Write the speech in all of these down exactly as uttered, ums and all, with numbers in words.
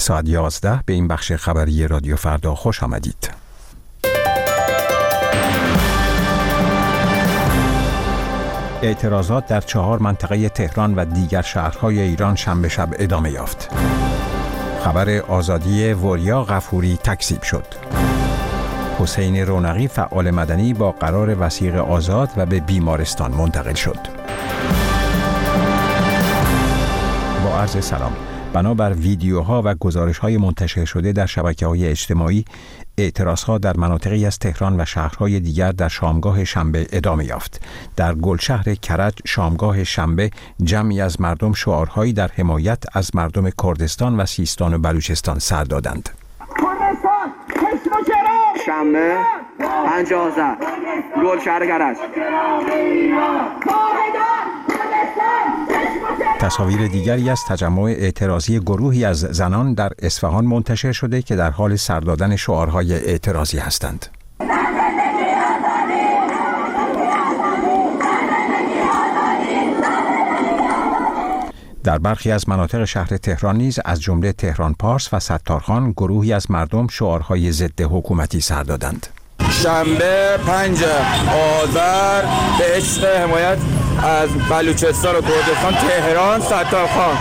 ساعت یازده به این بخش خبری رادیو فردا خوش آمدید. اعتراضات در چهار منطقه تهران و دیگر شهرهای ایران شنبه شب ادامه یافت. خبر آزادی وریا غفوری تکذیب شد. حسین رونقی فعال مدنی با قرار وثیقه آزاد و به بیمارستان منتقل شد. با عرض سلام. بنابر ویدیوها و گزارش‌های منتشر شده در شبکه‌های اجتماعی، اعتراضها در مناطقی از تهران و شهرهای دیگر در شامگاه شنبه ادامه یافت. در گلشهر کرج شامگاه شنبه جمعی از مردم شعارهایی در حمایت از مردم کردستان و سیستان و بلوچستان سر دادند. شنبه پنجاه گلشهر کرج. تصاویر دیگری از تجمع اعتراضی گروهی از زنان در اصفهان منتشر شده که در حال سر دادن شعارهای اعتراضی هستند. در برخی از مناطق شهر تهران نیز از جمله تهران پارس و ستارخان گروهی از مردم شعارهای ضد حکومتی سر دادند. شنبه پنج آذر به عشق حمایت از بلوچستان و کردستان تهران ستارخان.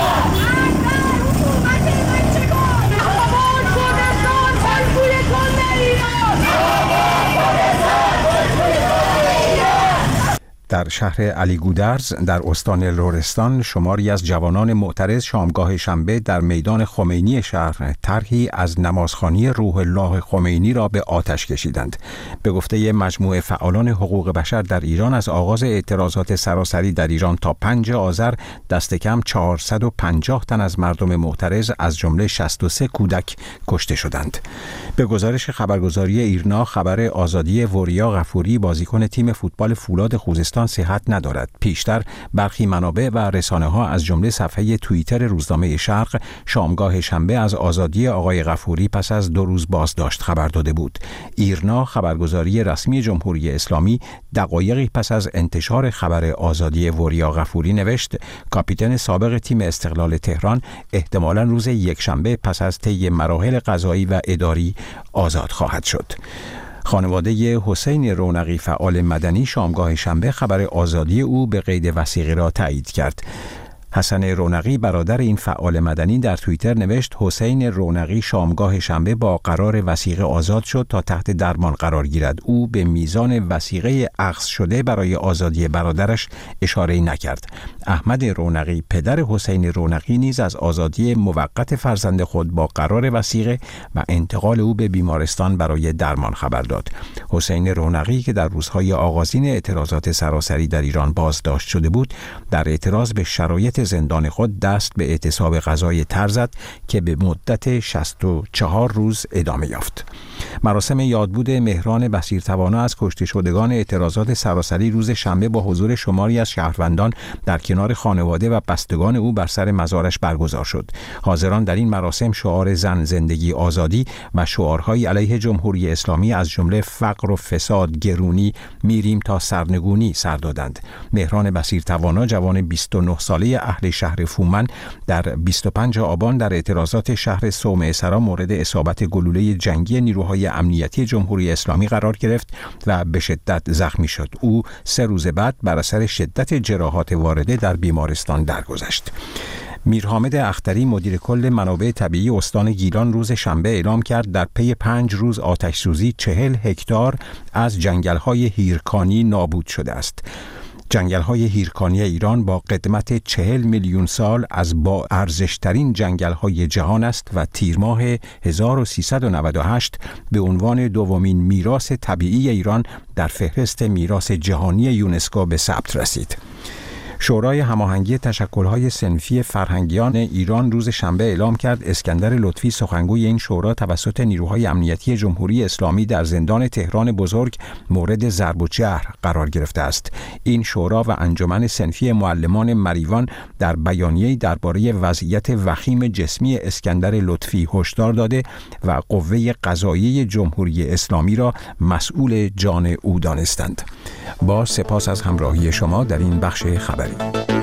در شهر علی گودرز در استان لرستان شماری از جوانان معترض شامگاه شنبه در میدان خمینی شهر طرحی از نمازخوانی روح الله خمینی را به آتش کشیدند. به گفته مجموعه فعالان حقوق بشر در ایران، از آغاز اعتراضات سراسری در ایران تا پنج آذر دست کم چهارصد و پنجاه تن از مردم معترض از جمله شصت و سه کودک کشته شدند. به گزارش خبرگزاری ایرنا، خبر آزادی وریا غفوری بازیکن تیم فوتبال فولاد خوزستان صحت ندارد. پیشتر برخی منابع و رسانه ها از جمله صفحه توییتر روزنامه شرق شامگاه شنبه از آزادی آقای غفوری پس از دو روز بازداشت خبر داده بود. ایرنا، خبرگزاری رسمی جمهوری اسلامی، دقایقی پس از انتشار خبر آزادی وریا غفوری نوشت کاپیتان سابق تیم استقلال تهران احتمالاً روز یکشنبه پس از طی مراحل قضایی و اداری آزاد خواهد شد. خانواده حسین رونقی فعال مدنی شامگاه شنبه خبر آزادی او به قید وثیقه را تایید کرد. حسن رونقی برادر این فعال مدنی در توییتر نوشت حسین رونقی شامگاه شنبه با قرار وثیقه آزاد شد تا تحت درمان قرار گیرد. او به میزان وثیقه اخذ شده برای آزادی برادرش اشاره نکرد. احمد رونقی پدر حسین رونقی نیز از آزادی موقت فرزند خود با قرار وثیقه و انتقال او به بیمارستان برای درمان خبر داد. حسین رونقی که در روزهای آغازین اعتراضات سراسری در ایران بازداشت شده بود، در اعتراض به شرایط زندان خود دست به اعتصاب غذای تر زد که به مدت شصت و چهار روز ادامه یافت. مراسم یادبود مهران بصیرتوانا از کشته شدگان اعتراضات سراسری روز شنبه با حضور شماری از شهروندان در کنار خانواده و بستگان او بر سر مزارش برگزار شد. حاضران در این مراسم شعار زن زندگی آزادی و شعارهای علیه جمهوری اسلامی از جمله فقر و فساد گرونی میریم تا سرنگونی سر دادند. مهران بصیرتوانا جوان بیست و نه ساله اهل شهر فومن در بیست و پنج آبان در اعتراضات شهر صومعه سرا مورد اصابت گلوله جنگی نیروهای امنیتی جمهوری اسلامی قرار گرفت و به شدت زخمی شد. او سه روز بعد بر اثر شدت جراحات وارده در بیمارستان درگذشت. میرحامد اختری مدیر کل منابع طبیعی استان گیلان روز شنبه اعلام کرد در پی پنج روز آتش سوزی چهل هکتار از جنگل‌های هیرکانی نابود شده است. جنگل‌های هیرکانی ایران با قدمت چهل میلیون سال از با ارزشترین جنگل‌های جهان است و تیر ماه هزار و سیصد و نود و هشت به عنوان دومین میراث طبیعی ایران در فهرست میراث جهانی یونسکو به ثبت رسید. شورای هماهنگی تشکل‌های صنفی فرهنگیان ایران روز شنبه اعلام کرد اسکندر لطفی سخنگوی این شورا توسط نیروهای امنیتی جمهوری اسلامی در زندان تهران بزرگ مورد ضرب و جرح قرار گرفته است. این شورا و انجمن صنفی معلمان مریوان در بیانیه‌ای درباره وضعیت وخیم جسمی اسکندر لطفی هشدار داده و قوه قضاییه جمهوری اسلامی را مسئول جان او دانستند. با سپاس از همراهی شما در این بخش خبری.